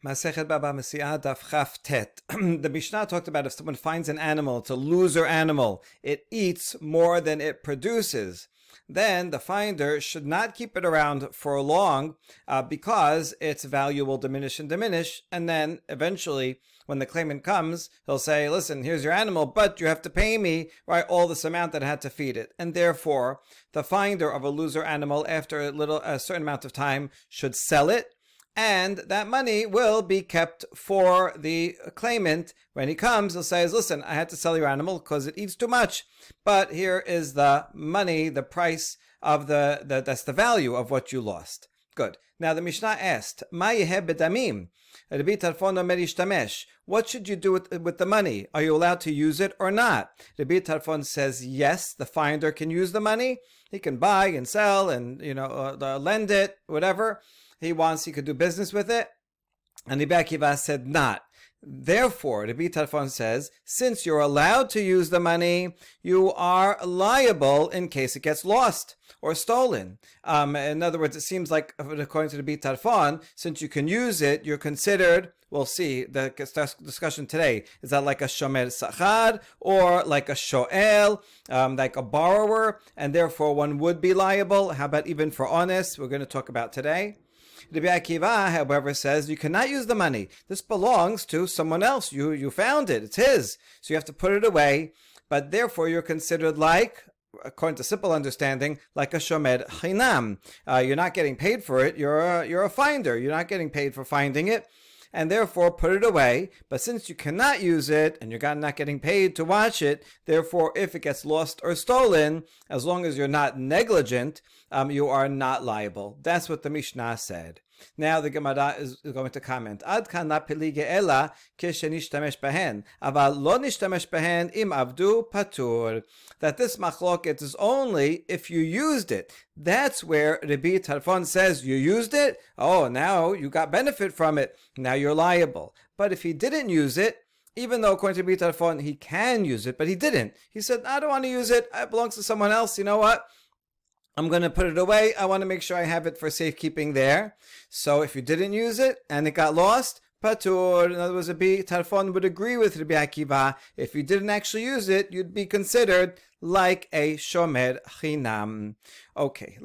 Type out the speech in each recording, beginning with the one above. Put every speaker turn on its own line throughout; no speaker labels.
Masechet Baba Mesiah Daf Chaf Tet. The Mishnah talked about if someone finds an animal, it's a loser animal, it eats more than it produces, then the finder should not keep it around for long because its value will diminish and diminish, and then eventually when the claimant comes, he'll say, listen, here's your animal, but you have to pay me, right, all this amount that I had to feed it. And therefore, the finder of a loser animal, after a certain amount of time, should sell it, and that money will be kept for the claimant. When he comes, he'll say, listen, I had to sell your animal because it eats too much, but here is the money, the price of that's the value of what you lost. Good. Now the Mishnah asked, Ma yeheh bedamim? Rabbi Tarfon omer yishtamesh. What should you do with the money? Are you allowed to use it or not? Rabbi Tarfon says yes, the finder can use the money. He can buy and sell and lend it, whatever he wants. He could do business with it. And Rabbi Akiva said not. Therefore, Rabbi Tarfon says, since you're allowed to use the money, you are liable in case it gets lost or stolen. In other words, it seems like, according to Rabbi Tarfon, since you can use it, you're considered, we'll see, the discussion today, is that like a shomer sachar or like a shoel, like a borrower, and therefore one would be liable. How about even for honest? We're going to talk about today. Rabbi Akiva, however, says you cannot use the money. This belongs to someone else. You found it. It's his. So you have to put it away. But therefore, you're considered like, according to simple understanding, like a shomer chinam. You're not getting paid for it. You're a finder. You're not getting paid for finding it. And therefore put it away. But since you cannot use it and you're not getting paid to watch it, therefore if it gets lost or stolen, as long as you're not negligent, you are not liable. That's what the Mishnah said. Now the Gemara is going to comment. Ad kan la pelige ela kishenishtamesh behen, aval lo nishtamesh behen im avdu patur. That this machloket is only if you used it. That's where Rabbi Tarfon says you used it. Oh, now you got benefit from it. Now you're liable. But if he didn't use it, even though according to Rabbi Tarfon he can use it, but he didn't. He said, I don't want to use it. It belongs to someone else. You know what? I'm going to put it away. I want to make sure I have it for safekeeping there. So if you didn't use it and it got lost, patur. In other words, Rabbi Tarfon would agree with Rabbi Akiva. If you didn't actually use it, you'd be considered like a shomer chinam. Okay.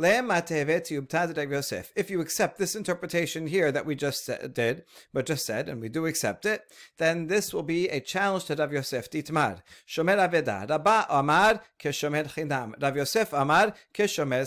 If you accept this interpretation here that we just said, and we do accept it, then this will be a challenge to Rav Yosef. Ditmar. Shomer aveda. Rabba amar ke shomer chinam. Rav Yosef amar ke shomer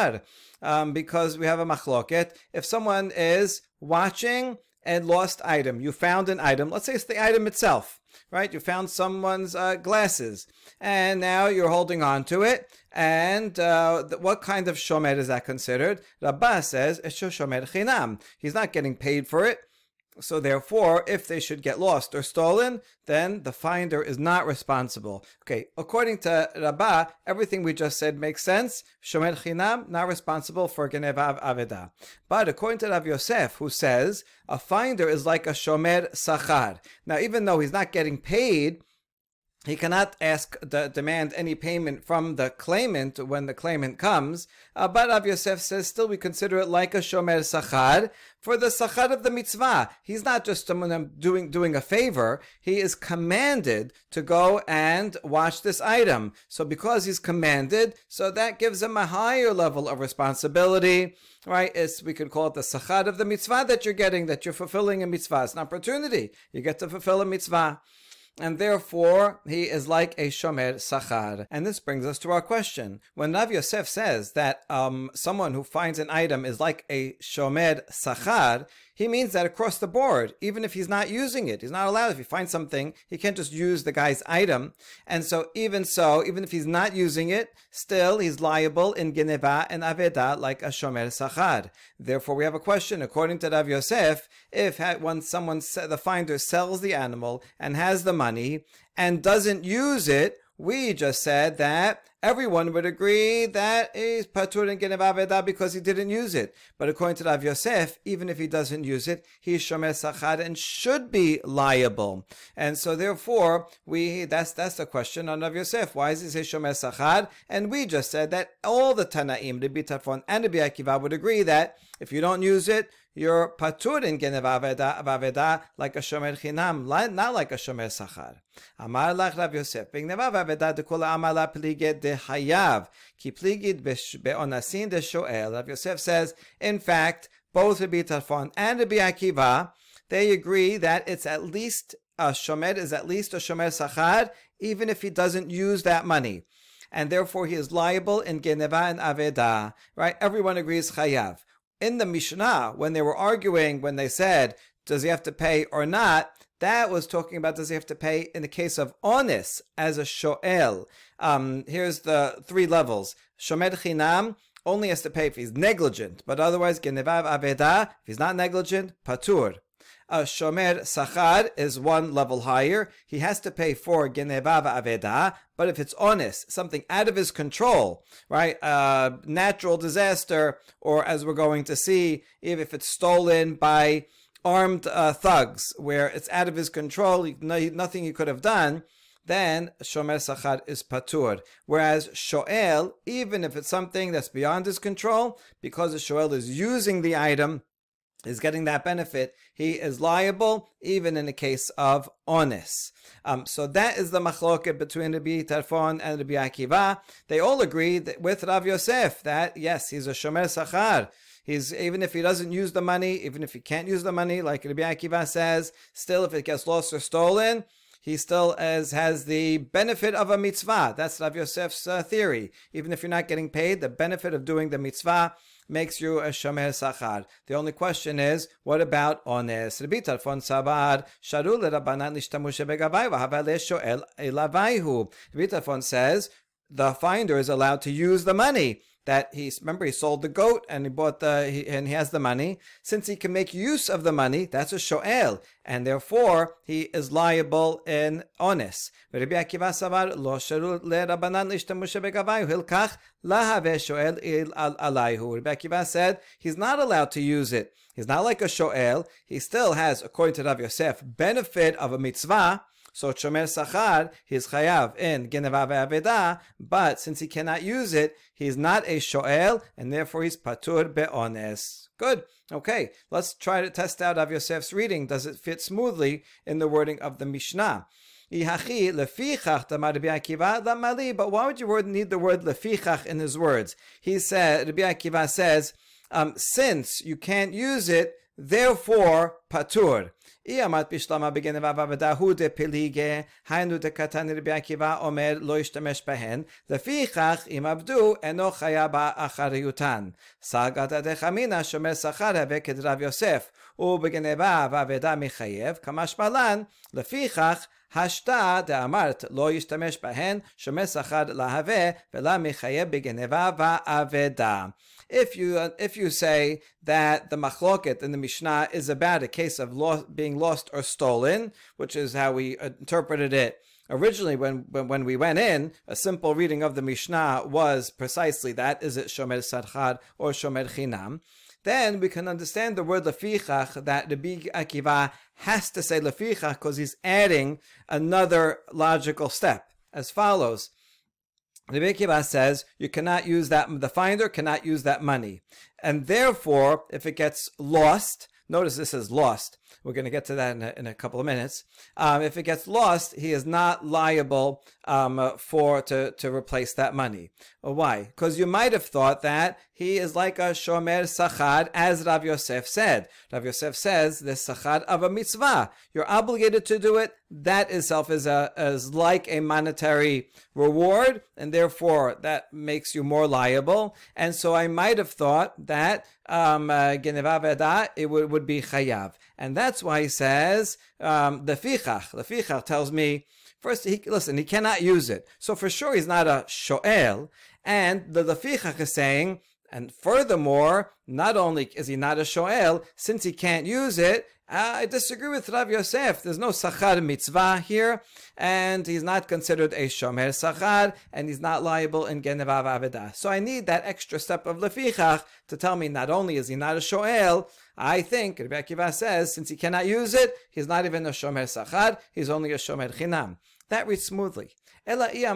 sachar. Because we have a machloket. If someone is watching a lost item, you found an item, let's say it's the item itself, right? You found someone's glasses, and now you're holding on to it, and what kind of shomer is that considered? Rabbah says, it's shomer chinam. He's not getting paid for it. So therefore, if they should get lost or stolen, then the finder is not responsible. Okay, according to Rabbah, everything we just said makes sense. Shomer chinam, not responsible for geneva aveda. But according to Rav Yosef, who says a finder is like a shomer sachar. Now, even though he's not getting paid, he cannot demand any payment from the claimant when the claimant comes. But Rav Yosef says still we consider it like a shomer sachar for the sachar of the mitzvah. He's not just someone doing a favor. He is commanded to go and watch this item. So because he's commanded, so that gives him a higher level of responsibility. Right? We could call it the sachar of the mitzvah that you're getting, that you're fulfilling a mitzvah. It's an opportunity. You get to fulfill a mitzvah. And therefore, he is like a shomer sachar. And this brings us to our question. When Rav Yosef says that someone who finds an item is like a shomer sachar, he means that across the board, even if he's not using it, he's not allowed. If he finds something, he can't just use the guy's item. And so, even if he's not using it, still he's liable in geneva and aveda like a shomer sachar. Therefore, we have a question. According to Rav Yosef, if the finder sells the animal and has the money and doesn't use it, we just said that everyone would agree that he's patur in geneva aveda because he didn't use it. But according to Rav Yosef, even if he doesn't use it, he's shomer sachar and should be liable. And so therefore, that's the question on Rav Yosef. Why is he say shomer sachar? And we just said that all the Tanaim, Rabbi Tarfon and Rabbi Akiva, would agree that if you don't use it, you're patur in geneva v'aveda like a shomer chinam, not like a shomer sachar. Amar lach Rav Yosef, b'geneva v'aveda dekula amala pliged dehayav, ki pligid be'onasin deshoel. Rav Yosef says, in fact, both Rabbi Tarfon and Rabbi Akiva, they agree that it's at least a shomer is at least a shomer sachar, even if he doesn't use that money, and therefore he is liable in geneva and aveda. Right? Everyone agrees chayav. In the Mishnah, when they were arguing, when they said, does he have to pay or not, that was talking about does he have to pay in the case of onis as a shoel. Here's the three levels. Shomer chinam only has to pay if he's negligent, but otherwise geneva aveda, if he's not negligent, patur. A shomer sachar is one level higher. He has to pay for geneva v'aveda, but if it's honest, something out of his control, right? Natural disaster, or as we're going to see, if it's stolen by armed thugs, where it's out of his control, nothing he could have done, then shomer sachar is patur. Whereas shoel, even if it's something that's beyond his control, because the shoel is using the item, is getting that benefit, he is liable even in the case of onis. So that is the machloket between Rabbi Tarfon and Rabbi Akiva. They all agree with Rav Yosef that yes, he's a shomer sachar. He's, even if he doesn't use the money, even if he can't use the money, like Rabbi Akiva says, still if it gets lost or stolen, he still has the benefit of a mitzvah. That's Rav Yosef's theory. Even if you're not getting paid, the benefit of doing the mitzvah makes you a shomer sachar. The only question is, what about ones? Rabbi Tarfon sabar sharu leRabbanan lishtamush begavai v'hava le'shoel elavaihu. Rabbi Tarfon says the finder is allowed to use the money that he sold the goat and he bought and he has the money. Since he can make use of the money, that's a shoel, and therefore he is liable in onis. Rabbi Akiva savar lo sharu leRabbanan lishtamush begavai hilkach lahave shoel el alayhu. Rabbi Akiva said he's not allowed to use it. He's not like a shoel. He still has, according to Rav Yosef, benefit of a mitzvah. So shomer sachar, he's chayav in geneva ve'aveda, but since he cannot use it, he's not a shoel, and therefore he's patur be'ones. Good. Okay, let's try to test out Rav Yosef's reading. Does it fit smoothly in the wording of the Mishnah? But why would you need the word lefichach in his words? He said, Rabbi Akiva says, since you can't use it, therefore patur. Iamat bishlama begeneva v'avadahu de pelige hainu de katan Rabbi Akiva omer lo yishtamesh behen lefichach im abdu eno chaya ba'achariyutan sagata dechamina shomer sachar have ked Rav Yosef ubegeneva v'aveda michayev kamash malan lefichach hashta de'amart lo yishtamesh behen shomer sachar lahave ve'la michayev begeneva v'aveda. If you say that the machloket in the Mishnah is about a case of being lost or stolen, which is how we interpreted it originally when we went in, a simple reading of the Mishnah was precisely that: is it shomer sachar or shomer chinam? Then we can understand the word lefichach, that Rabbi Akiva has to say lefichach because he's adding another logical step as follows. Rabbi Akiva says you cannot use that, the finder cannot use that money. And therefore, if it gets lost, notice this is lost. We're going to get to that in a couple of minutes. If it gets lost, he is not liable to replace that money. Why? Because you might have thought that he is like a shomer sachar, as Rav Yosef said. Rav Yosef says the sachar of a mitzvah. You're obligated to do it. That itself is like a monetary reward, and therefore that makes you more liable. And so I might have thought that geneva veda it would be chayav, and that's why he says the fichach tells me first he cannot use it, so for sure he's not a shoel, and the fichach is saying, and furthermore, not only is he not a shoel, since he can't use it, I disagree with Rav Yosef. There's no sachar mitzvah here, and he's not considered a shomer sachar, and he's not liable in geneva v'aveda. So I need that extra step of lefichach to tell me not only is he not a shoel, I think Rabbi Akiva says since he cannot use it, he's not even a shomer sachar, he's only a shomer chinam. that reads smoothly. But if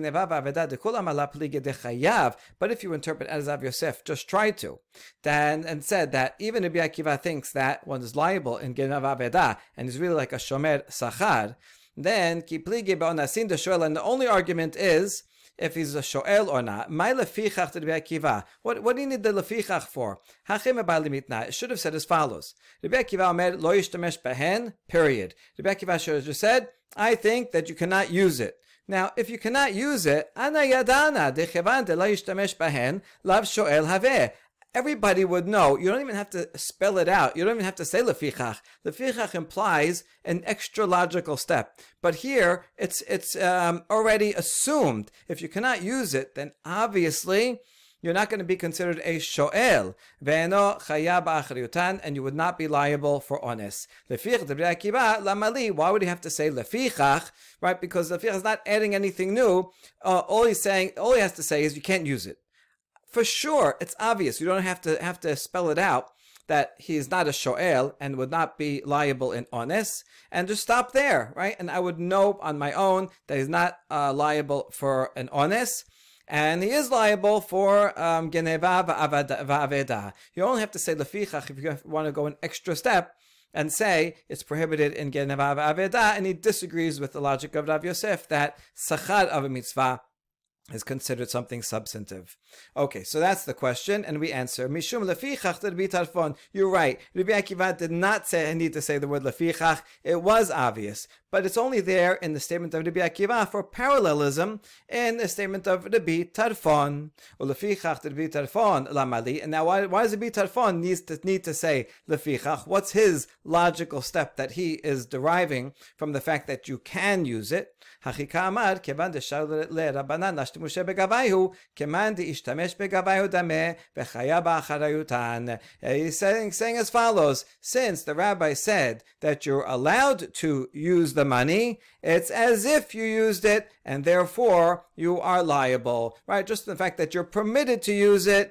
you interpret as Rav Yosef just tried to, and said that even Rabbi Akiva thinks that one is liable in Geneva Aveda and is really like a Shomer Sachar, then ki pligi be'onasin de shoel, and the only argument is if he's a shoel or not. My lefichach to Rabbi Akiva. What do you need the lefichach for? Hachim ba'limitna. It should have said as follows: Rabbi Akiva omer lo yishtamesh behen. Period. Rabbi Akiva should have just said, I think that you cannot use it. Now, if you cannot use it, ana yadana dechevan de lo yishtamesh behen lav shoel haveh. Everybody would know. You don't even have to spell it out. You don't even have to say lefichach. Lefichach implies an extra logical step. But here, it's already assumed. If you cannot use it, then obviously you're not going to be considered a shoel. Ve'eno chaya ba'achriyutan, and you would not be liable for ones. Lefichach Rabbi Akiva lamali. Why would he have to say lefichach? Right? Because lefichach is not adding anything new. All he has to say is you can't use it. For sure, it's obvious. You don't have to spell it out that he is not a shoel and would not be liable in ones, and just stop there, right? And I would know on my own that he's not liable for an ones, and he is liable for geneva va'aveda. You only have to say lefichach if you want to go an extra step and say it's prohibited in geneva va'aveda, and he disagrees with the logic of Rav Yosef that sachar of a mitzvah is considered something substantive. Okay, so that's the question, and we answer. Mishum lefichach Rabbi Tarfon. You're right. Rabbi Akiva did not need to say the word lefichach. It was obvious, but it's only there in the statement of Rabbi Akiva for parallelism in the statement of Rabbi Tarfon. Lefichach Rabbi Tarfon lamali. And now, why does Rabbi Tarfon need to say lefichach? What's his logical step that he is deriving from the fact that you can use it? Hachika amar kevan deshar leRabbanan nashtimushe begavayhu keman deishtamesh begavayhu dameh vechaya ba'acharayutan. He's saying as follows: since the rabbi said that you're allowed to use the money, it's as if you used it, and therefore you are liable. Right? Just the fact that you're permitted to use it,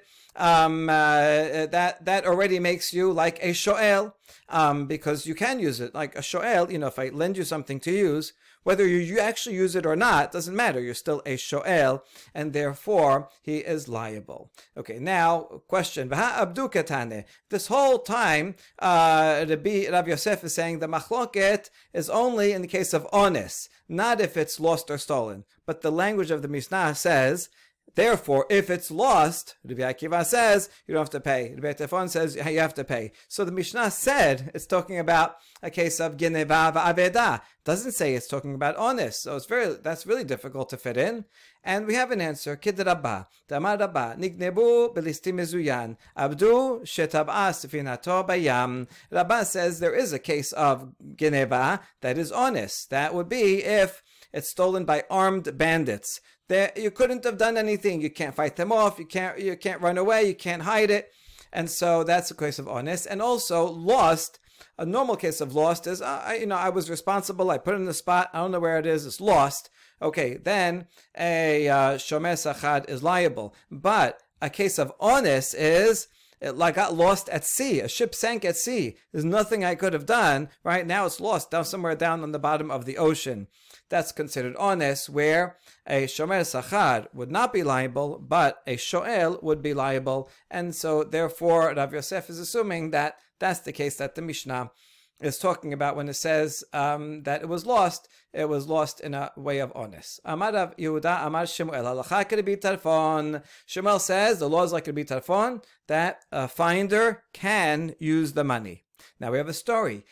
that already makes you like a shoel, because you can use it like a shoel. If I lend you something to use, whether you actually use it or not, doesn't matter. You're still a shoel, and therefore he is liable. Okay, now question. This whole time, Rav Yosef is saying the machloket is only in the case of ones, not if it's lost or stolen. But the language of the Mishnah says, therefore, if it's lost, Rabbi Akiva says you don't have to pay. Rabbi Tarfon says you have to pay. So the Mishnah said it's talking about a case of geneva va'aveda. Doesn't say it's talking about ones. So that's really difficult to fit in. And we have an answer. Kid Rabba, Damar Rabba, Nignebu belistim mezuyan, Abdu shetab'a sefinato bayam. Rabba says there is a case of geneva that is ones. That would be if it's stolen by armed bandits. You couldn't have done anything. You can't fight them off. You can't run away. You can't hide it. And so that's a case of ones. And also lost. A normal case of lost is, I was responsible. I put it in the spot. I don't know where it is. It's lost. Okay, then a shomer sachar is liable. But a case of ones is, it got lost at sea. A ship sank at sea. There's nothing I could have done. Right now it's lost somewhere down on the bottom of the ocean. That's considered ones, where a shomer sachar would not be liable, but a shoel would be liable. And so therefore Rav Yosef is assuming that that's the case that the Mishnah is talking about when it says that it was lost in a way of ones. Amar Rav Yehuda, Amar Shemuel, halacha k'Rabbi Tarfon. Shemuel says the law is like Rabbi Tarfon, that a finder can use the money. Now we have a story.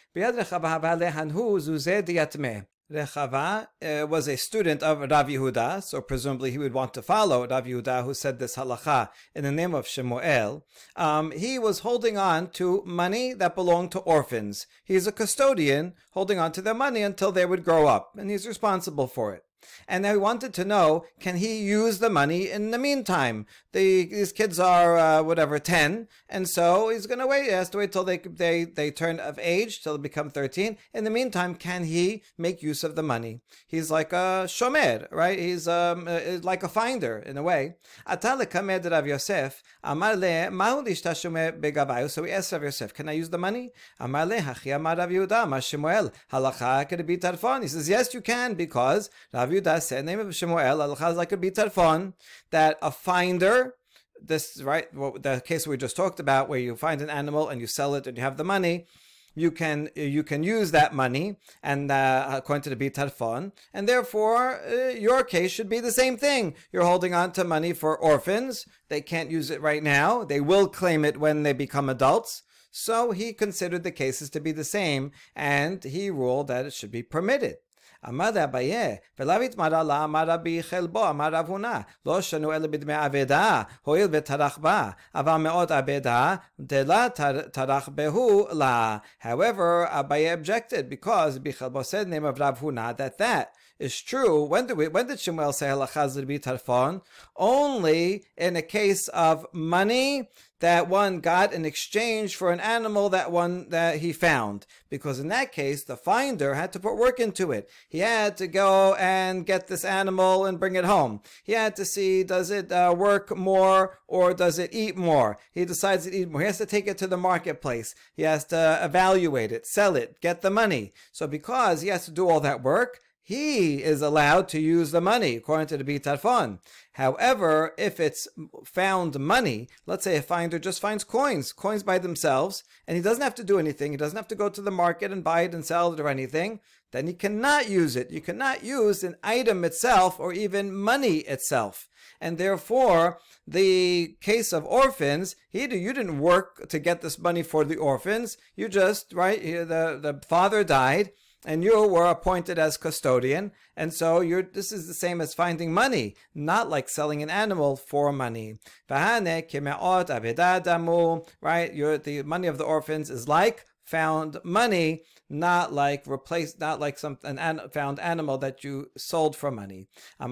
Rechava was a student of Rav Yehuda, so presumably he would want to follow Rav Yehuda, who said this halacha in the name of Shemuel. He was holding on to money that belonged to orphans. He's a custodian holding on to their money until they would grow up, and he's responsible for it. And now he wanted to know, can he use the money in the meantime? These kids are, 10, and so he's going to wait. He has to wait till they turn of age, till they become 13. In the meantime, can he make use of the money? He's like a shomer, right? He's like a finder, in a way. Atale Rav Yosef, Amar le, mahu lishta shomer begavayu. So he asked Rav Yosef, can I use the money? Amar le, hachi amar Rav Yehuda, amar Shemuel, halacha k'debi tarfon. He says, yes, you can, because Rav Yehuda said, name of Shemuel, halacha is like a bitarfon, that a finder, this, right, the case we just talked about, where you find an animal and you sell it and you have the money, you can use that money, and according to the bitarfon, and therefore your case should be the same thing. You're holding on to money for orphans. They can't use it right now. They will claim it when they become adults. So he considered the cases to be the same, and he ruled that it should be permitted. אמר אביי, ולאו התמרה לה, אמר רבי חלבו, אמר רב הונא, לא שנו אלא בדמי אבדה, הואיל וטרח בה, אבל מאוד אבדה, דלה טרח בהו לה. However, Abaye objected, because Rabbi Chelbo said, name of Rav Huna, that is true. When did Shemuel say halacha z'rbi tarfon? Only in a case of money that one got in exchange for an animal that he found. Because in that case, the finder had to put work into it. He had to go and get this animal and bring it home. He had to see, does it work more or does it eat more? He decides to eat more. He has to take it to the marketplace. He has to evaluate it, sell it, get the money. So because he has to do all that work, he is allowed to use the money, according to the bitarfon. However, if it's found money, let's say a finder just finds coins by themselves, and he doesn't have to do anything, he doesn't have to go to the market and buy it and sell it or anything, then he cannot use it. You cannot use an item itself or even money itself. And therefore, the case of orphans, you didn't work to get this money for the orphans. You just, right, the father died, and you were appointed as custodian, and so this is the same as finding money, not like selling an animal for money. Right? The money of the orphans is like found money, not like some found animal that you sold for money.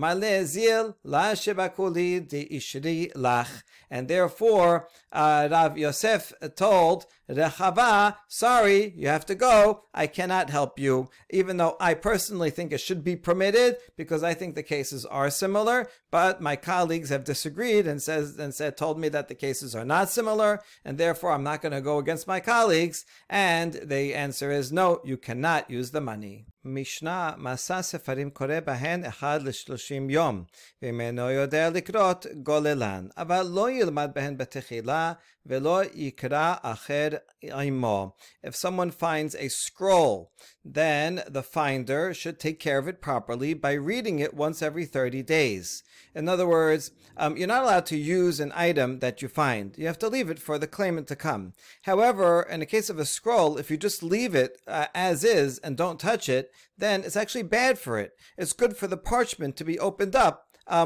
And therefore, Rav Yosef told Rechava, sorry, you have to go. I cannot help you, even though I personally think it should be permitted, because I think the cases are similar. But my colleagues have disagreed and told me that the cases are not similar, and therefore I'm not going to go against my colleagues. And the answer is no, you cannot use the money. משנה מסע ספרים קורא בהן 1 ל-30 יום, ואם אינו יודע לקרות גוללן, אבל לא ילמד בהן בתחילה ולא יקרא אחר עמו. If someone finds a scroll, then the finder should take care of it properly by reading it once every 30 days. In other words, you're not allowed to use an item that you find. You have to leave it for the claimant to come. However, in the case of a scroll, if you just leave it as is and don't touch it, then it's actually bad for it. It's good for the parchment to be opened up.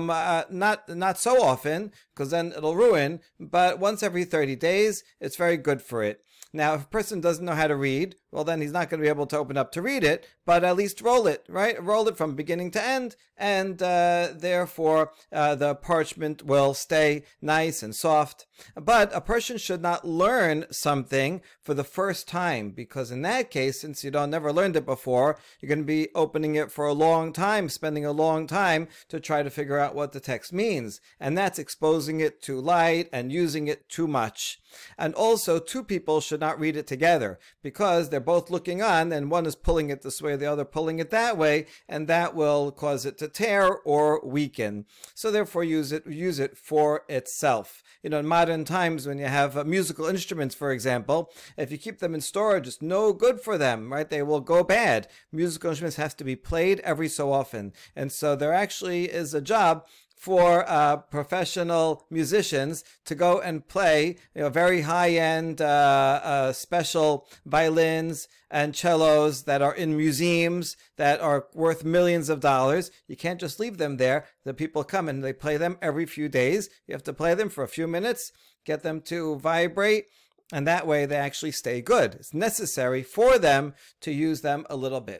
Not so often, because then it'll ruin, but once every 30 days, it's very good for it. Now, if a person doesn't know how to read, well, then he's not going to be able to open up to read it, but at least roll it, right? Roll it from beginning to end, and therefore the parchment will stay nice and soft. But a person should not learn something for the first time, because in that case, since you never learned it before, you're going to be opening it for a long time, spending a long time to try to figure out what the text means. And that's exposing it to light and using it too much. And also, two people should not read it together, because they're both looking on, and one is pulling it this way, the other pulling it that way, and that will cause it to tear or weaken. So therefore, use it for itself. In modern times, when you have musical instruments, for example, if you keep them in storage, it's no good for them, right? They will go bad. Musical instruments have to be played every so often. And so there actually is a job for professional musicians to go and play very high-end special violins and cellos that are in museums that are worth millions of dollars. You can't just leave them there. The people come and they play them every few days. You have to play them for a few minutes, get them to vibrate, and that way they actually stay good. It's necessary for them to use them a little bit.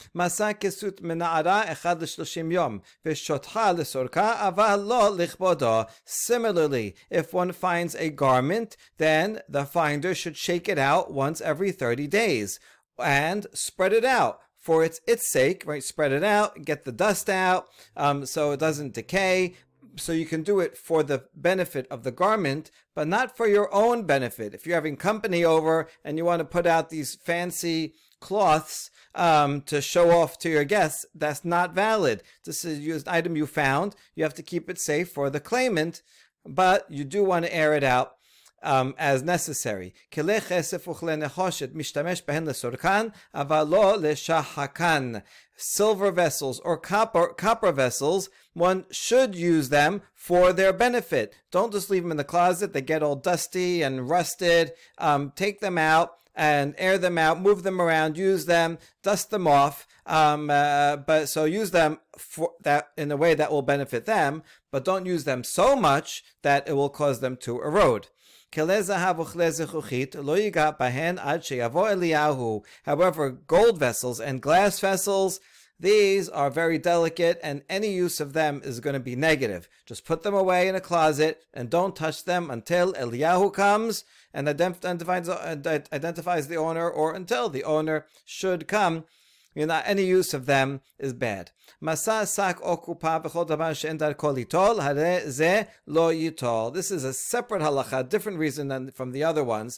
Masa kesut mena'ara echad l'shloshim yom, v'shotcha l'sorka aval lo lichbodo. Similarly, if one finds a garment, then the finder should shake it out once every 30 days and spread it out for its sake, right? Spread it out, get the dust out, so it doesn't decay. So you can do it for the benefit of the garment, but not for your own benefit. If you're having company over and you want to put out these fancy cloths to show off to your guests, that's not valid. This is an item you found. You have to keep it safe for the claimant, but you do want to air it out as necessary. Silver vessels or copper vessels, one should use them for their benefit. Don't just leave them in the closet. They get all dusty and rusted. Take them out and air them out, move them around, use them, dust them off. But so use them for that in a way that will benefit them, but don't use them so much that it will cause them to erode. However, gold vessels and glass vessels, these are very delicate, and any use of them is going to be negative. Just put them away in a closet and don't touch them until Eliyahu comes and identifies the owner, or until the owner should come. Any use of them is bad. This is a separate halacha, different reason than from the other ones.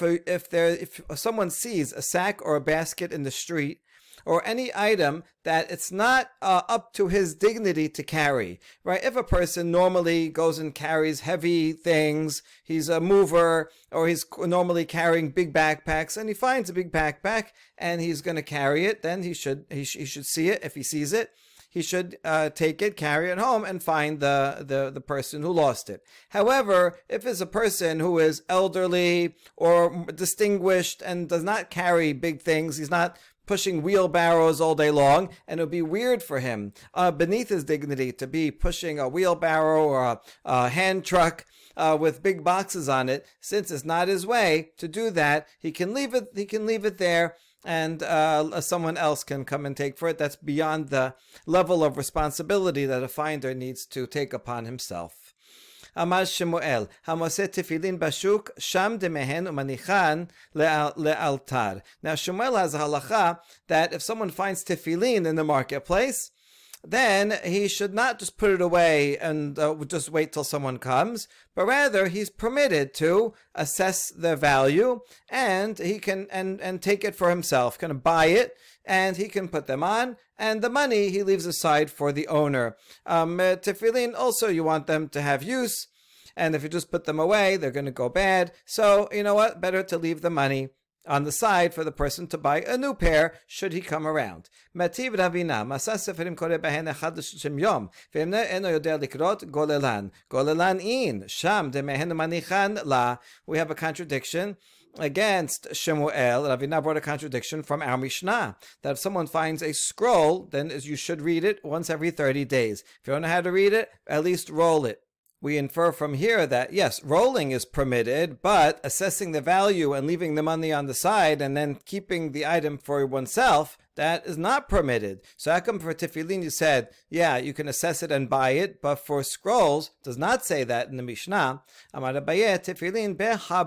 If someone sees a sack or a basket in the street, or any item that it's not up to his dignity to carry, right? If a person normally goes and carries heavy things, he's a mover, or he's normally carrying big backpacks, and he finds a big backpack and he's going to carry it, then he should see it. If he sees it, he should take it, carry it home, and find the person who lost it. However, if it's a person who is elderly or distinguished and does not carry big things, he's not pushing wheelbarrows all day long, and it would be weird for him, beneath his dignity, to be pushing a wheelbarrow or a hand truck with big boxes on it. Since it's not his way to do that, he can leave it there, and someone else can come and take for it. That's beyond the level of responsibility that a finder needs to take upon himself. Amar Shemuel, Hamoseh tefillin bashuk, sham demehen umanichan le'altar. Now Shemuel has a halacha that if someone finds tefillin in the marketplace, then he should not just put it away and just wait till someone comes, but rather he's permitted to assess their value, and he can and take it for himself, kind of buy it, and he can put them on, and the money he leaves aside for the owner. Tefillin also, you want them to have use, and if you just put them away, they're going to go bad. So you know what? Better to leave the money on the side for the person to buy a new pair should he come around. Mativ Ravina, Masa Seferim Kore Behen Echad L'Shloshim Yom, Ve'emne Eno Yodea Likrot Golelan. Golelan in, Sham Demehen Manichan La. We have a contradiction against Shemuel. Ravina brought a contradiction from our Mishnah, that if someone finds a scroll, then you should read it once every 30 days. If you don't know how to read it, at least roll it. We infer from here that, yes, rolling is permitted, but assessing the value and leaving the money on the side and then keeping the item for oneself, that is not permitted. So how come for tefillin you said, yeah, you can assess it and buy it, but for scrolls, does not say that in the Mishnah. Amar Abaye, tefillin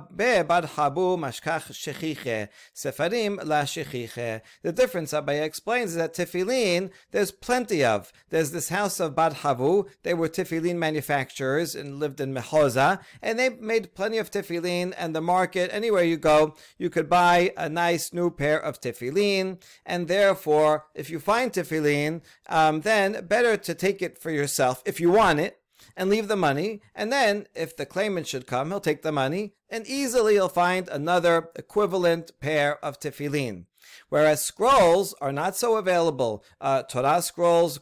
bad habu mashkach shechiche, sefarim la shechiche. The difference, Abaye explains, is that tefillin, there's plenty of. There's this house of Bad Habu. They were tefillin manufacturers and lived in Mehoza, and they made plenty of tefillin, and the market, anywhere you go, you could buy a nice new pair of tefillin, and therefore, if you find tefillin, then better to take it for yourself if you want it, and leave the money, and then if the claimant should come, he'll take the money, and easily he'll find another equivalent pair of tefillin. Whereas scrolls are not so available. Torah scrolls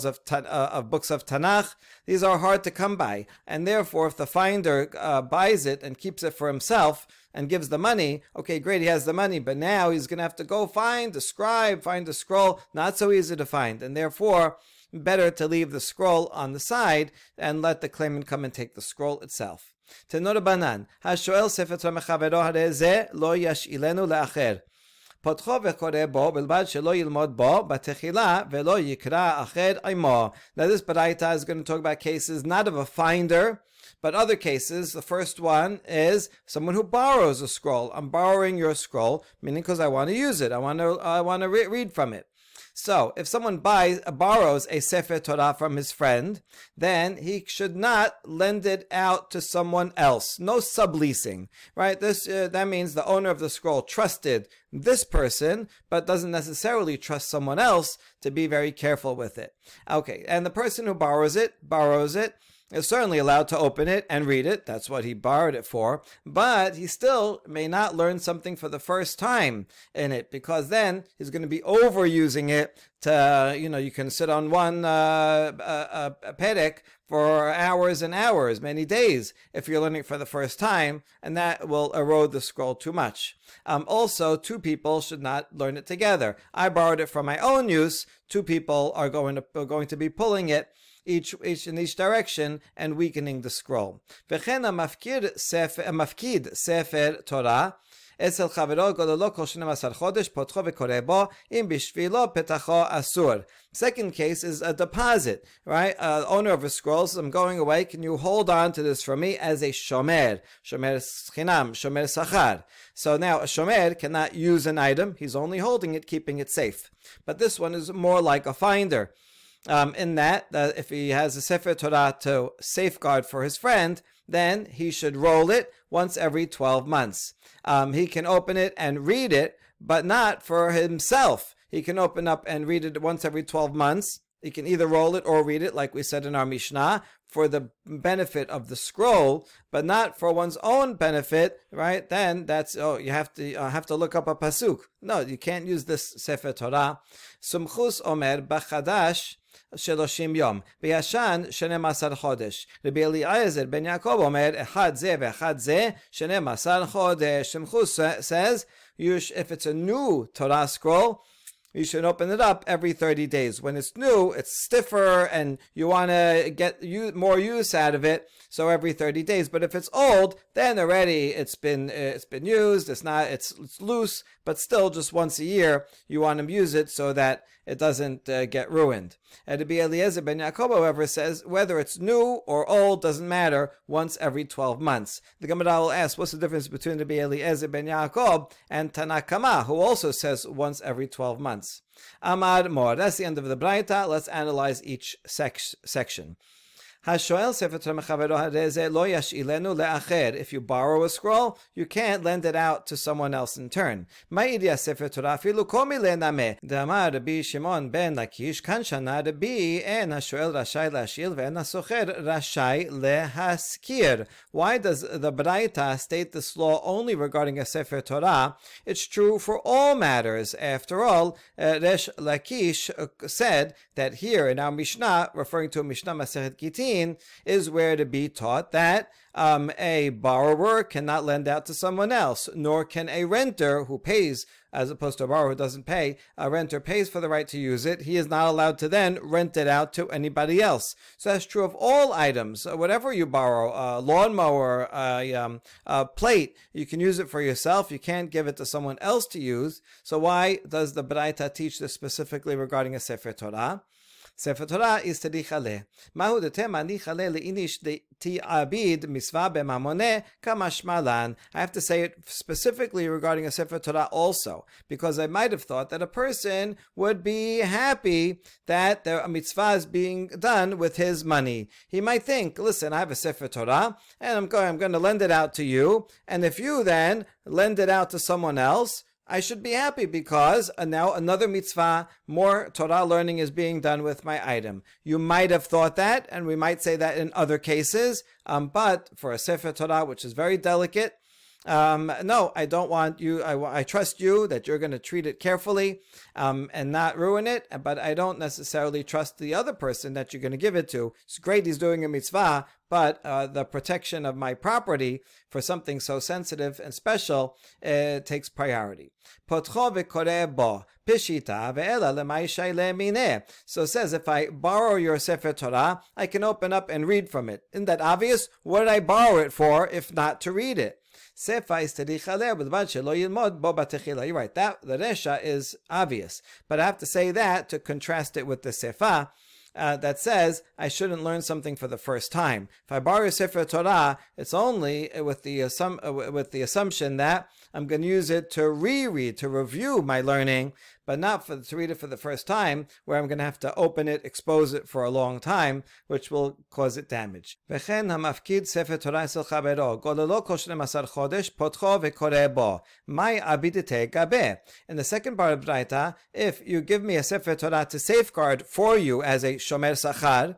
of books of Tanakh, these are hard to come by, and therefore if the finder buys it and keeps it for himself and gives the money, okay, great, he has the money, but now he's going to have to go find a scribe, find a scroll, not so easy to find, and therefore better to leave the scroll on the side and let the claimant come and take the scroll itself. Tenor Banan, Hashoel Sefer Torah Mechavero Hareh Zeh Lo Yash'ilenu Le'acher. פותחו וקורא בו, בלבד שלא ילמוד בו, בתחילה ולא יקרא אחר עמו. Now this Baraita is going to talk about cases not of a finder, but other cases. The first one is someone who borrows a scroll. I'm borrowing your scroll, meaning because I want to use it. I want to read from it. So, if someone borrows a Sefer Torah from his friend, then he should not lend it out to someone else. No subleasing, right? That means the owner of the scroll trusted this person, but doesn't necessarily trust someone else to be very careful with it. Okay, and the person who borrows it, is certainly allowed to open it and read it. That's what he borrowed it for. But he still may not learn something for the first time in it, because then he's going to be overusing it to, you can sit on one perek for hours and hours, many days, if you're learning it for the first time, and that will erode the scroll too much. Also, two people should not learn it together. I borrowed it for my own use. Two people are going to be pulling it each in each direction and weakening the scroll. וכן המפקיד ספר תורה אצל חברו גודלו כל 12 חודש פותחו וקורא בו אם בשבילו פתחו אסור. Second case is a deposit, right? Owner of a scroll says, I'm going away, can you hold on to this for me as a shomer chinam, shomer sachar. So now a shomer cannot use an item, he's only holding it, keeping it safe. But this one is more like a finder. In that if he has a Sefer Torah to safeguard for his friend, then he should roll it once every 12 months. He can open it and read it, but not for himself. He can open up and read it once every 12 months. He can either roll it or read it, like we said in our Mishnah, for the benefit of the scroll, but not for one's own benefit, right? Then that's, you have to look up a pasuk. No, you can't use this Sefer Torah. Sumchus omer b'chadash 30 יום, בישן 12 חודש. רבי אליעזר בן יעקב אומר, אחד זה ואחד זה 12 חודש. Simchus says, if it's a new Torah scroll, you should open it up every 30 days. When it's new, it's stiffer and you want to get more use out of it, so every 30 days. But if it's old, then already it's been used, it's loose, but still just once a year you want to use it so that it doesn't get ruined. And Rabbi Eliezer ben Yaakov, however, says whether it's new or old doesn't matter, once every 12 months. The Gemara will ask, what's the difference between Rabbi Eliezer ben Yaakov and Tanakama, who also says once every 12 months? Amar Mor. That's the end of the Braita. Let's analyze each section. השואל ספר תורה מחברו הרי זה לא ישאילנו לאחר. If you borrow a scroll, you can't lend it out to someone else in turn. מה ידיע ספר תורה אפילו כל מילי נמה? דאמר רבי שמעון בן לקיש, כאן שנה רבי, אין השואל רשאי להשאיל ואין הסוחר רשאי להשכיר. Why does the Braita state this law only regarding a Sefer Torah? It's true for all matters. After all, Resh Lakish said that here in our Mishnah, referring to a Mishnah Masechet Gitin, is where to be taught that a borrower cannot lend out to someone else, nor can a renter who pays, as opposed to a borrower who doesn't pay, a renter pays for the right to use it. He is not allowed to then rent it out to anybody else. So that's true of all items. Whatever you borrow, a lawnmower, a plate, you can use it for yourself. You can't give it to someone else to use. So why does the Braita teach this specifically regarding a Sefer Torah? Sefer Torah is tedichale. Mahu detema nichale leinish de ti'abid misva b'mamone kamashmalan. I have to say it specifically regarding a Sefer Torah also, because I might have thought that a person would be happy that a mitzvah is being done with his money. He might think, listen, I have a Sefer Torah, and I'm going to lend it out to you, and if you then lend it out to someone else, I should be happy because now another mitzvah, more Torah learning is being done with my item. You might have thought that, and we might say that in other cases, but for a Sefer Torah, which is very delicate, no, I don't want you, I trust you that you're going to treat it carefully and not ruin it, but I don't necessarily trust the other person that you're going to give it to. It's great he's doing a mitzvah, but the protection of my property for something so sensitive and special takes priority. Potcho v'koreh bo pishita ve'ela lemaishay le'mineh. So it says, if I borrow your Sefer Torah, I can open up and read from it. Isn't that obvious? What did I borrow it for if not to read it? Sefa is tadich aleh, b'lvad shelo yilmod bo batechila. You're right. That the resha is obvious, but I have to say that to contrast it with the sefa. That says I shouldn't learn something for the first time. If I borrow a Sefer Torah, it's only with the assumption that I'm going to use it to reread, to review my learning, but not to read it for the first time, where I'm going to have to open it, expose it for a long time, which will cause it damage. וכן המפקיד ספר תורה אצל חברו, גודלו כל 12 חודש, פותחו וקורא בו. מהי עבידתי גבה? In the second part of Braita, if you give me a Sefer Torah to safeguard for you as a shomer sachar,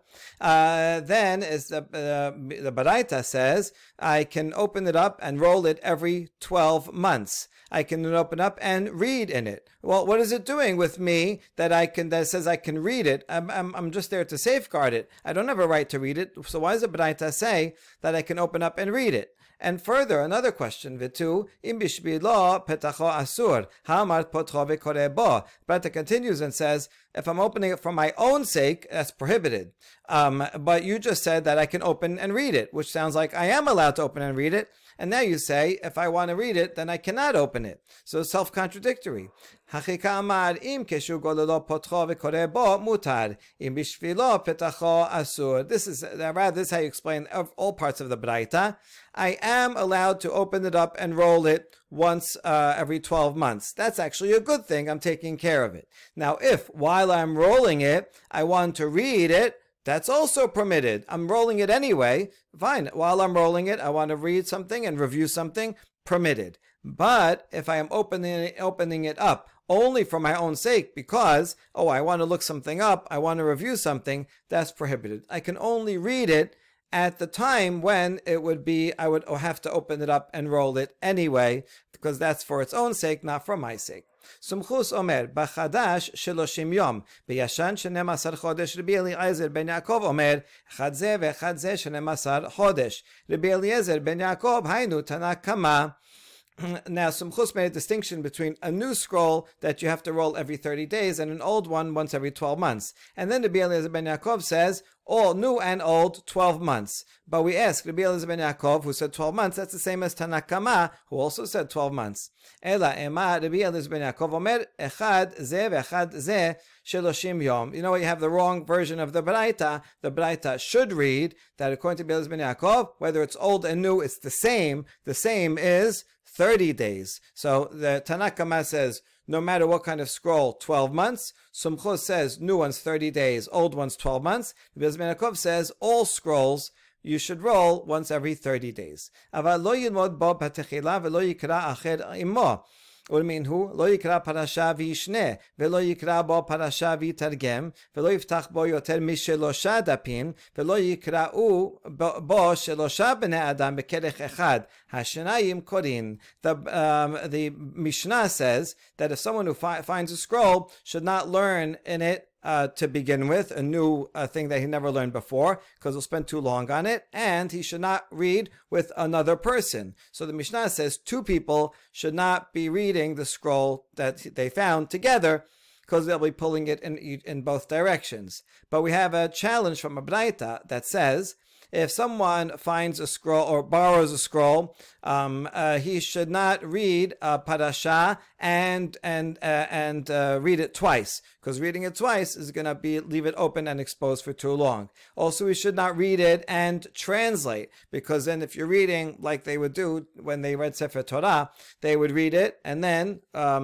then as the Braita says, I can open it up and roll it every 12 months. I can open up and read in it. Well, what is it doing with me that says I can read it? I'm just there to safeguard it. I don't have a right to read it. So why does the Braita say that I can open up and read it? And further, another question, Vitu, im bishbilo petacho asur, hamar potcho v'koreh bo. Braita continues and says, if I'm opening it for my own sake, that's prohibited. But you just said that I can open and read it, which sounds like I am allowed to open and read it. And now you say, if I want to read it, then I cannot open it. So it's self-contradictory. Hachika amar im keshu gololo potcho v'koreh bo mutar, im bishvilo petacho asur. This is how you explain all parts of the Braita. I am allowed to open it up and roll it once every 12 months. That's actually a good thing. I'm taking care of it. Now, if while I'm rolling it, I want to read it, that's also permitted. I'm rolling it anyway. Fine. While I'm rolling it, I want to read something and review something. Permitted. But if I am opening it up only for my own sake because, I want to look something up, I want to review something, that's prohibited. I can only read it at the time when I would have to open it up and roll it anyway, because that's for its own sake, not for my sake. Sumchus Omer, Bachadash Sheloshim Yom, B'Yashan Shenem Asar Chodesh, Rabbi Eliezer ben Yaakov Omer, Echad Zeh ve'Echad Zeh Shenem Asar Chodesh. Rabbi Eliezer ben Yaakov, Hainu Tanakh Kama. Now, Sumchus made a distinction between a new scroll that you have to roll every 30 days and an old one once every 12 months. And then Rabbi Eliezer ben Yaakov says, all new and old, 12 months. But we ask Rabbi Eliezer ben Yaakov, who said 12 months, that's the same as Tanakh Kama, who also said 12 months. Ela ema Rabbi Eliezer ben Yaakov omer, echad zeh ve'echad zeh sheloshim yom. You know what, you have the wrong version of the Braita. The Braita should read that according to Rabbi Eliezer ben Yaakov, whether it's old and new, it's the same. The same is 30 days. So the Tanakh Kama says, no matter what kind of scroll, 12 months. Sumchus says, new ones 30 days, old ones 12 months. Rabbi Eliezer ben Yaakov says, all scrolls you should roll once every 30 days. Aval lo yilmod bo b'techila v'lo yikra acher imo. ולמינהו לא יקרא פרשה וישנה, ולא יקרא בו פרשה ויתרגם, ולא יפתח בו יותר משלושה דפים, ולא יקראו בו שלושה בני אדם בכרך אחד. השניים קוראים. The Mishnah says that if someone who finds a scroll should not learn in it to begin with, a new thing that he never learned before, because he'll spend too long on it, and he should not read with another person. So the Mishnah says two people should not be reading the scroll that they found together, because they'll be pulling it in both directions. But we have a challenge from a Braita that says, if someone finds a scroll or borrows a scroll, he should not read parasha and read it twice, because reading it twice is going to leave it open and exposed for too long. Also, he should not read it and translate, because then if you're reading like they would do when they read Sefer Torah, they would read it and then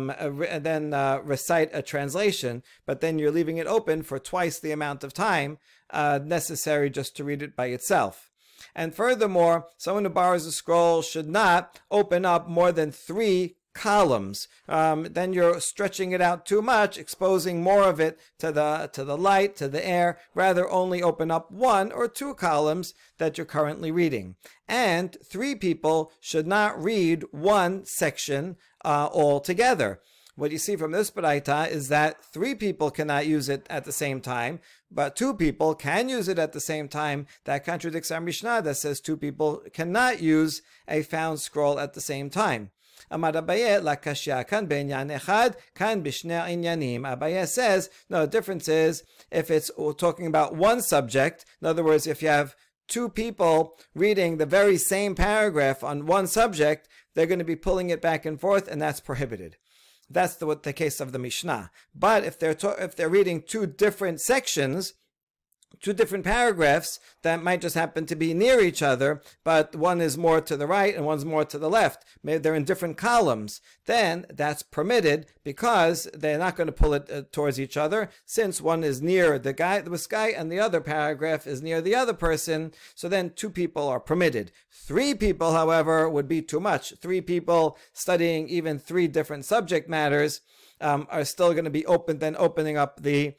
recite a translation, but then you're leaving it open for twice the amount of time necessary just to read it by itself. And furthermore, someone who borrows a scroll should not open up more than 3 columns. Then you're stretching it out too much, exposing more of it to the light, to the air. Rather, only open up 1 or 2 columns that you're currently reading. And 3 people should not read 1 section altogether. What you see from this Braita is that 3 people cannot use it at the same time, but 2 people can use it at the same time. That contradicts our Mishnah that says 2 people cannot use a found scroll at the same time. Amar Abaye lakashya kan be'inyan echad kan b'shnei inyanim. Abaye says, no, the difference is if it's talking about one subject. In other words, if you have two people reading the very same paragraph on one subject, they're going to be pulling it back and forth, and that's prohibited. That's the case of the Mishnah. But if they're reading two different sections, two different paragraphs that might just happen to be near each other, but one is more to the right and one's more to the left, maybe they're in different columns, then that's permitted because they're not going to pull it towards each other, since one is near the guy and the other paragraph is near the other person. So then two people are permitted. Three people, however, would be too much. Three people studying even three different subject matters are still going to be opening up the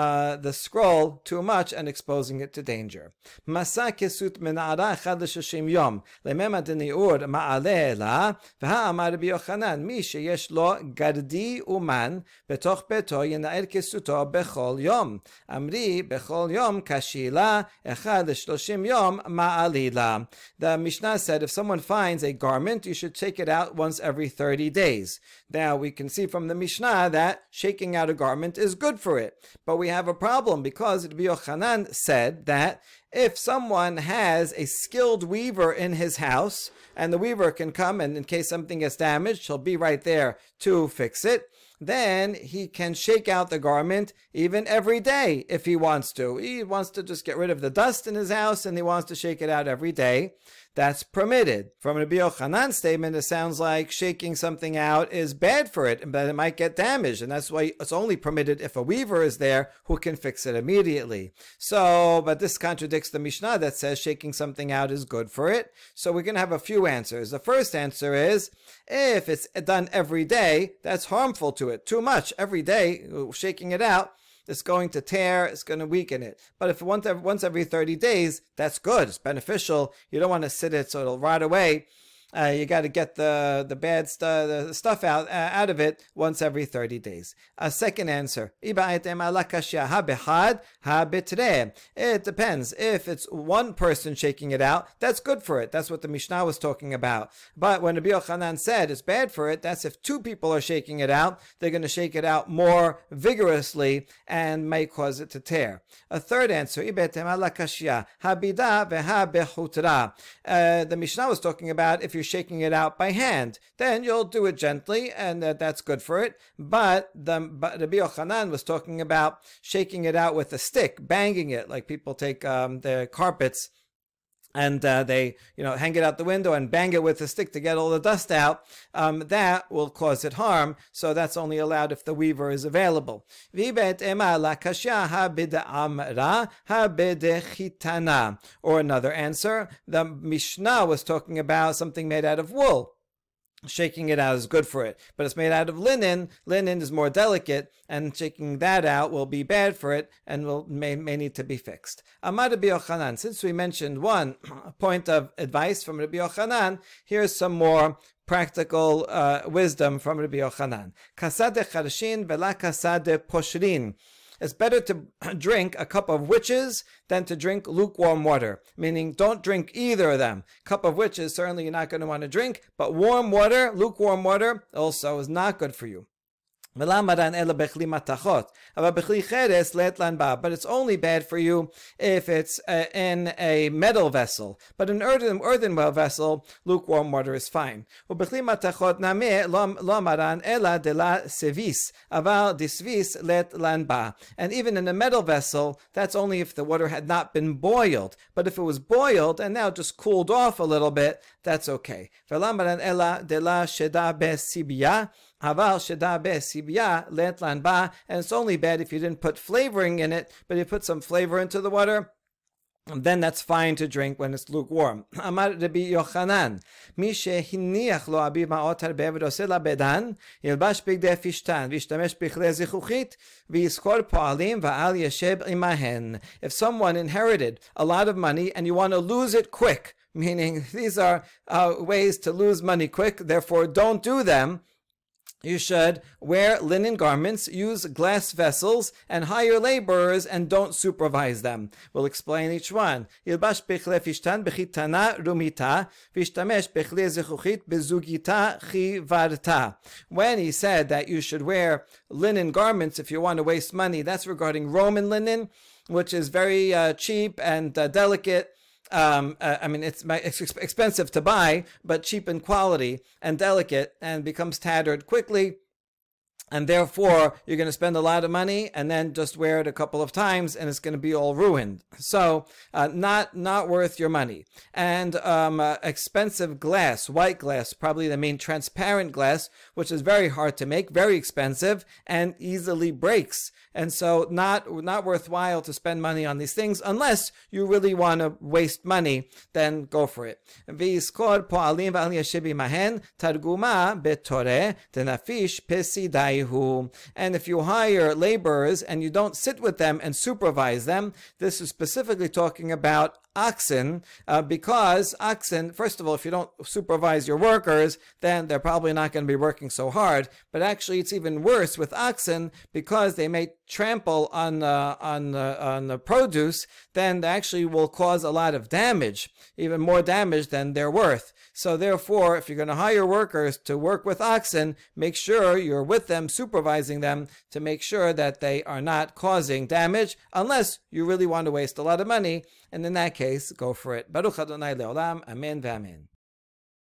scroll too much and exposing it to danger. Masa kesut menara echad l'shashim yom lemema deniur ma'aleh la v'ha'amar Rabbi Yochanan mi sheyesh lo gardi uman betoch beto yena'er kesuto bechol yom amri bechol yom kashila echad l'shloshim yom ma'alila. The Mishnah said if someone finds a garment, you should take it out once every 30 days. Now we can see from the Mishnah that shaking out a garment is good for it, but we have a problem because Rabbi Yochanan said that if someone has a skilled weaver in his house and the weaver can come and in case something gets damaged, he'll be right there to fix it, then he can shake out the garment even every day if he wants to. He wants to just get rid of the dust in his house and he wants to shake it out every day. That's permitted. From Rabbi Yochanan's statement, it sounds like shaking something out is bad for it, but it might get damaged, and that's why it's only permitted if a weaver is there who can fix it immediately. So, but this contradicts the Mishnah that says shaking something out is good for it. So we're going to have a few answers. The first answer is, if it's done every day, that's harmful to it. Too much every day, shaking it out, it's going to tear, it's going to weaken it. But if once every 30 days, that's good, it's beneficial. You don't want to sit it so it'll rot away. You got to get the bad stuff out of it once every 30 days. A second answer. It depends. If it's one person shaking it out, that's good for it. That's what the Mishnah was talking about. But when Rabbi Yochanan said it's bad for it, that's if two people are shaking it out, they're going to shake it out more vigorously and may cause it to tear. A third answer. The Mishnah was talking about if you're shaking it out by hand, then you'll do it gently and that's good for it. But Rabbi Yochanan was talking about shaking it out with a stick, banging it, like people take their carpets and they hang it out the window and bang it with a stick to get all the dust out. That will cause it harm, so that's only allowed if the weaver is available. Or another answer, the Mishnah was talking about something made out of wool. Shaking it out is good for it, but it's made out of linen. Linen is more delicate, and shaking that out will be bad for it and may need to be fixed. Amar Rabbi Yochanan, since we mentioned one point of advice from Rabbi Yochanan, here's some more practical wisdom from Rabbi Yochanan. Kasad charshin vela kasad poshrin. It's better to drink a cup of witches than to drink lukewarm water, meaning don't drink either of them. Cup of witches, certainly you're not going to want to drink, but warm water, lukewarm water, also is not good for you. But it's only bad for you if it's in a metal vessel. But an earthenware vessel, lukewarm water is fine. And even in a metal vessel, that's only if the water had not been boiled. But if it was boiled and now just cooled off a little bit, that's okay. And it's only bad if you didn't put flavoring in it, but you put some flavor into the water, then that's fine to drink when it's lukewarm. Amar Rabbi Yochanan, Mi shehiniach lo abiv ma'ot harbe v'doseh labedan, yilbash bigdei fishtan, v'yishtamesh bichlei zichuchit, v'yizkor po'alim v'al yesheb imahen. If someone inherited a lot of money and you want to lose it quick, meaning these are ways to lose money quick, therefore don't do them, you should wear linen garments, use glass vessels, and hire laborers and don't supervise them. We'll explain each one. Yilbash bechle fishtan bechitana rumita, vishtamesh bechle zechuchit bezugita chivarta. When he said that you should wear linen garments if you want to waste money, that's regarding Roman linen, which is very cheap and delicate. I mean, it's expensive to buy, but cheap in quality and delicate, and becomes tattered quickly. And therefore, you're going to spend a lot of money and then just wear it a couple of times, and it's going to be all ruined. So, not worth your money. And expensive glass, white glass, probably they mean transparent glass, which is very hard to make, very expensive, and easily breaks. And so, not worthwhile to spend money on these things unless you really want to waste money. Then go for it. V'yiskor po'alim v'al yashibi mahen targuma betore tenafish pesidai. And if you hire laborers and you don't sit with them and supervise them, this is specifically talking about oxen, because oxen, first of all, if you don't supervise your workers, then they're probably not going to be working so hard. But actually, it's even worse with oxen because they may trample on the produce. Then they actually will cause a lot of damage, even more damage than they're worth. So therefore, if you're going to hire workers to work with oxen, make sure you're with them, supervising them, to make sure that they are not causing damage, unless you really want to waste a lot of money. And in that case, go for it. Baruch Adonai Leolam. Amen v'amen.